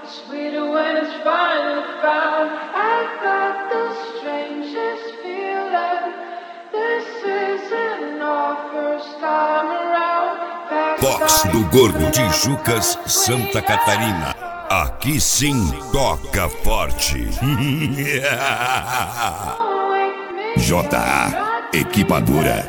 Sweeter when it's finally found. I got the strangest feeling. This isn't our first time around. Box do Gordo, Tijucas, Santa Catarina. Aqui sim toca forte. J.A. Equipadora.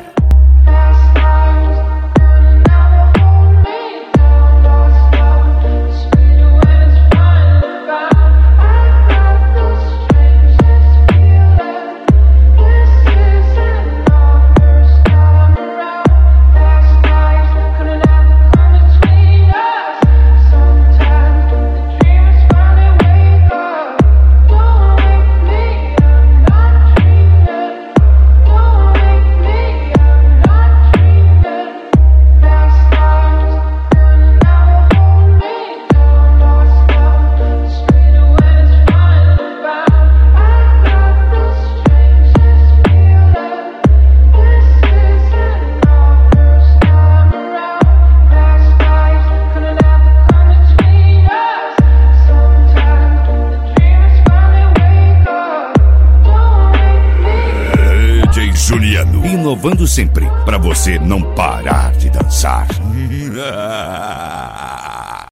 Juliano, inovando sempre, pra você não parar de dançar.